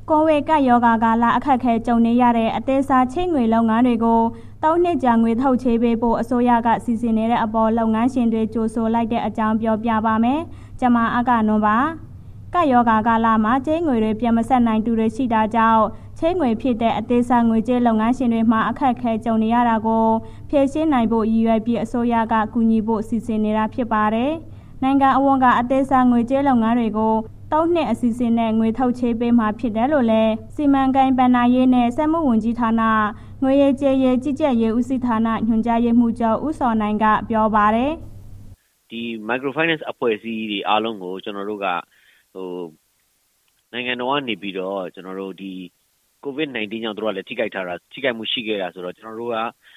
ကိုဗစ်ကပ်ရောဂါကာလအခက်အခဲကြုံနေရတဲ့အသေးစားချေးငွေလုပ်ငန်းတွေကို3 နှစ်ကြာငွေထုတ်ချေးပေးဖို့အစိုးရကစီစဉ်နေတဲ့အပေါ်လုပ်ငန်းရှင်တွေကြိုဆိုလိုက်တဲ့အကြောင်းပြောပြပါမယ်။ကျွန်မအကနွန်ပါ။ကပ်ရောဂါကာလမှာချေးငွေတွေပြန်မဆက်နိုင်သူတွေရှိတာကြောင့်ချေးငွေဖြစ်တဲ့အသေးစားငွေကြေးလုပ်ငန်းရှင်တွေမှာအခက်အခဲကြုံနေရတာကိုဖြေရှင်းနိုင်ဖို့ရည်ရွယ်ပြီးအစိုးရကကူညီဖို့စီစဉ်နေတာဖြစ်ပါတယ်။နိုင်ငံအဝန်းကအသေးစားငွေကြေးလုပ်ငန်းတွေကို3 နှစ်အစီအစဉ်နဲ့ငွေထုတ်ချေးပေးမှာဖြစ်တယ်လို့လည်းစီမံကိန်းဘဏ္ဍာရေးနဲ့စက်မှုဝန်ကြီးဌာနငွေရေးကြေးရေးကြီးကြပ်ရေးဦးစီးဌာနညွှန်ကြားရေးမှူးချုပ်ဦးစောနိုင်ကပြောပါတယ်ဒီ microfinance အဖွဲ့အစည်းတွေအားလုံးကိုကျွန်တော်တို့ကနိုင်ငံတော်ကနေပြီးတော့ကျွန်တော်တို့ဒီ COVID-19 ကြောင့်တို့ကလည်းထိခိုက်မှုရှိခဲ့တာဆိုတော့ကျွန်တော်တို့က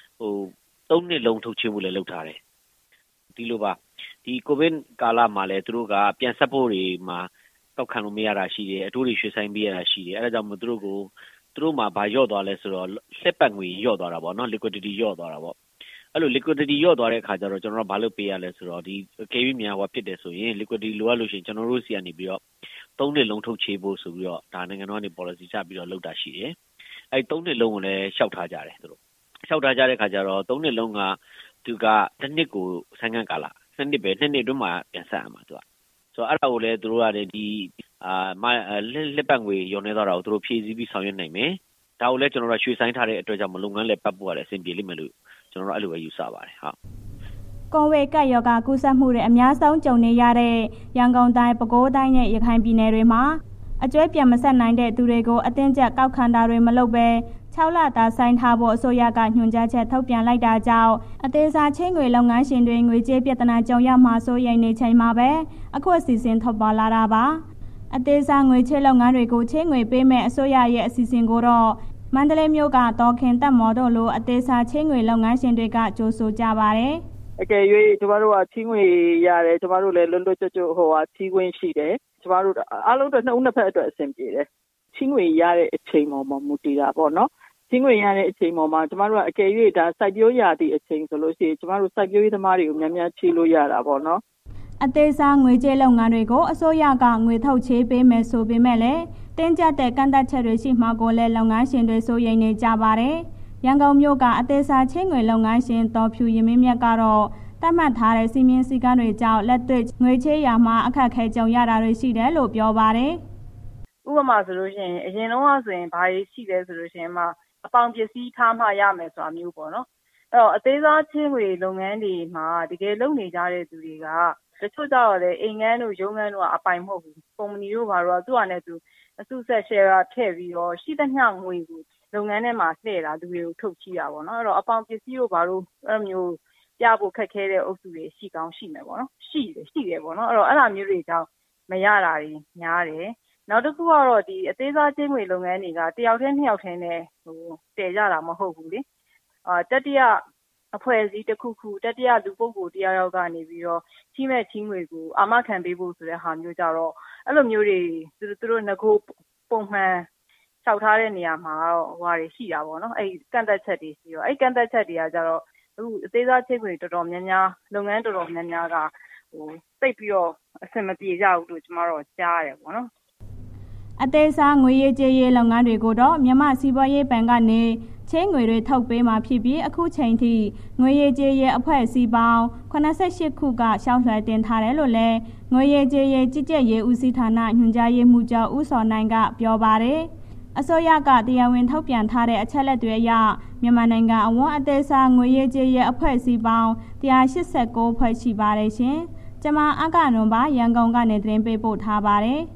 3 နှစ်လုံးထုတ်ချေးမှုလည်းလုပ်ထားတယ်ဒီလိုပါဒီ COVID ကာလမှာလည်းတို့ကပြန်ဆက်ဖို့တွေမှာတောက်ခံလို့မရတာရှိတယ်အတိုးတွေရွှေ့ဆိုင်ပေးရတာရှိတယ်အဲဒါကြောင့်မို့သူတို့မှာဘာလျော့သွားလဲဆိုတော့လက်ပတ်ငွေလျော့သွားတာပေါ့နော် liquidity လျော့သွားတာပေါ့အဲ့လို liquidity လျော့သွားတဲ့အခါကျတော့ကျွန်တော်တို့ဘာလုပ်ပေးရလဲဆိုတော့ဒီ KV များဟောဖြစ်တယ်ဆိုရင် liquidity လိုအပ်လို့ရှိရင်ကျွန်တော်တို့စီကနေပြီးတော့3 နှစ်လုံးထုတ်ချေးဖို့ဆိုပြီးတော့ဒါနိုင်ငံတော်ကနေ policy ချပြီးတော့လုပ်တာရှိတယ်အဲ့3 နှစ်လုံးကိုလည်းရှောက်ထားကြတယ်သူတို့ရှောက်ထားကြတဲ့အခါကျတော့3 နှစ်လုံးကသူကတစ်နှစ်ကိုဆိုင်ငံကာလ2 နှစ်ပဲ2 နှစ်အတွင်းမှာပြန်ဆက်ရမှာသူကဆိုတော့အဲ့ဒါကိုလည်းသူတို့ကလည်းဒီလက်ပတ်ငွေရောင်းနေတော့တာကိုသူတို့ဖြည့်ဆည်းပြီးဆောင်ရွက်နိုင်မယ်ဒါကိုလည်းကျွန်တော်တို့ရွှေ့ဆိုင်းထားတဲ့အတွက်ကြောင့်မလုပ်ငန်းလည်းပတ်ဖို့ရတယ်အဆင်ပြေလိမ့်မယ်လို့ကျွန်တော်တို့အဲ့လိုပဲယူဆပါတယ်ဟုတ်ကိုဗစ်ကပ်ရောဂါကူးစက်မှုတွေအများဆုံးကြုံနေရတဲ့ရန်ကုန်တိုင်းပဲခူးတိုင်းနဲ့ရခိုင်ပြည်နယ်တွေမှာအကျွေးပြန်မဆက်နိုင်တဲ့သူတွေကိုအတင်းကျပ်ကောက်ခံတာတွေမလုပ်ဘဲ6 လသာဆိုင်ထားဖို့အစိုးရကညွှန်ကြားချက်ထုတ်ပြန်လိုက်တာကြောင့်အသေးစားချေးငွေလုပ်ငန်းရှင်တွေငွေကြေးပြဿနာကြုံရမှာစိုးရိမ်နေချိန်မှာပဲအခုအစီအစဉ်ထုတ်ပေါ်လာတာပါအသေးစားငွေချေးလုပ်ငန်းတွေကိုချေးငွေပေးမဲ့အစိုးရရဲ့အစီအစဉ်ကိုတော့မန္တလေးမြို့ကတော်ခင်တက်မော်တို့လိုအသေးစားချေးငွေလုပ်ငန်းရှင်တွေကကြိုဆိုကြပါတယ်အကယ်၍ကျမတို့ကချီးငွေရတယ်ကျမတို့လည်းလွတ်လွတ်ကျွတ်ကျွတ်ချီးခွင့်ရှိတယ်ကျမတို့အားလုံးတော့2 ဦး2 ဖက်အတွက်အဆင်ပြေတယ်ချီးငွေရတဲ့အချိန်ပေါ်မှာမူတည်တာပေါ့နော်ချီးငွေရတဲ့အချိန်ပေါ်မှာကျမတို့ကအကယ်၍ဒါစိုက်ပျိုးရာသည့်အချိန်ဆိုလို့ရှိရင်ကျမတို့စိုက်ပျိုးရေးသမားတွေကိုများချီးလို့ရတာပေါ့နော်အသေးစားငွေကြေးလုပ်ငန်းတွေကိုအစိုးရကငွေထုတ်ချေးပေးမယ်ဆိုပေမဲ့လည်းတင်းကျပ်တဲ့ကန့်သတ်ချက်တွေရှိမှကိုလည်းလုပ်ငန်းရှင်တွေစိုးရိမ်နေကြပါတယ်ရန်ကုန်မြို့ကအသေးစားချေးငွေလုပ်ငန်းရှင်တော်ဖြူရင်မင်းမြတ်ကတော့သတ်မှတ်ထားတဲ့စီမင်းစည်းကမ်းတွေကြောင့်လက်တွေ့ငွေချေးရမှာအခက်အခဲကြုံရတာတွေရှိတယ်လို့ပြောပါတယ်ဥပမာဆိုလို့ရှိရင်အရင်တော့ဆိုရင်ဘာတွေရှိလဲဆိုလို့ရှိရင်အပေါင်ပစ္စည်းထားမှရမယ်ဆိုတာမျိုးပေါ့နော်အဲ့တော့အသေးစားချေးငွေလုပ်ငန်းတွေမှာတကယ်လုပ်နေကြတဲ့သူတွေကတချို့ကြတော့လေအိမ်ငန်းတို့ရုံးငန်းတို့ကအပိုင်မဟုတ်ဘူးကုမ္ပဏီတို့ဘာလို့သူ့အနေနဲ့သူအစုဆက် share ထည့်ပြီးတော့ရှိသမျှငွေကိုလုပ်ငန်းထဲမှာလှည့်တာလူတွေကိုထုတ်ချီတာပေါ့နော်အဲ့တော့အပေါင်ပစ္စည်းတို့ဘာလို့အဲ့မျိုးပြဖို့ခက်ခဲတဲ့အုပ်စုတွေရှိကောင်းရှိမယ်ပေါ့နော်ရှိတယ်ပေါ့နော်အဲ့တော့အဲ့လိုမျိုးတွေကြောင့်မရတာတွေများတယ်နောက်တစ်ခုကတော့ဒီအသေးစားချေးငွေလုပ်ငန်းတွေကတယောက်တည်း2 ယောက်တည်းနဲ့တည်ကြတာမဟုတ်ဘူးလေတတိယအဖွဲ့အစည်းတစ်ခုတတိယလူပုဂ္ဂိုလ်တယောက်ကနေပြီးတော့ချီးမဲ့ချီးငွေကိုအာမခံပေးဖို့ဆိုတဲ့ဟာမျိုးကြတော့အဲ့လိုမျိုးတွေသူတို့ငကိုပုံမှန်လျှောက်ထားတဲ့နေရာမှာတော့ဟိုဟာတွေရှိတာပေါ့နော်အဲ့ကန့်သက်ချက်တွေရှိတော့အဲ့ကန့်သက်ချက်တွေကကြတော့အခုအသေးစားချေးငွေတော်တော်များများလုပ်ငန်းတော်တော်များများကသိပ်ပြီးတော့အဆင်မပြေကြဘူးလို့ကျမတို့ကြားရတယ်ပေါ့နော်အသေးစားငွေရေးကြေးရေးလုပ်ငန်းတွေကိုတော့မြန်မာစီးပွားရေးဘဏ်ကနေချေးငွေတွေထုတ်ပေးမှာဖြစ်ပြီးအခုချိန်ထိငွေရေးကြေးရေးအဖွဲ့အစည်းပေါင်း88ခုကရှောက်လွှဲတင်ထားတယ်လို့လည်းငွေရေးကြေးရေးကြီးကြပ်ရေးဦးစီးဌာနညွှန်ကြားရေးမှူးချုပ်ဦးစောနိုင်ကပြောပါတယ်အစိုးရကတရားဝင်ထုတ်ပြန်ထားတဲ့အချက်လက်တွေအရမြန်မာနိုင်ငံအဝန်းအသေးစားငွေရေးကြေးရေးအဖွဲ့အစည်းပေါင်း189ဖွဲ့ရှိပါတယ်ရှင်။ကျွန်မအကနွန်ပါရန်ကုန်ကနေသတင်းပေးပို့ထားပါတယ်။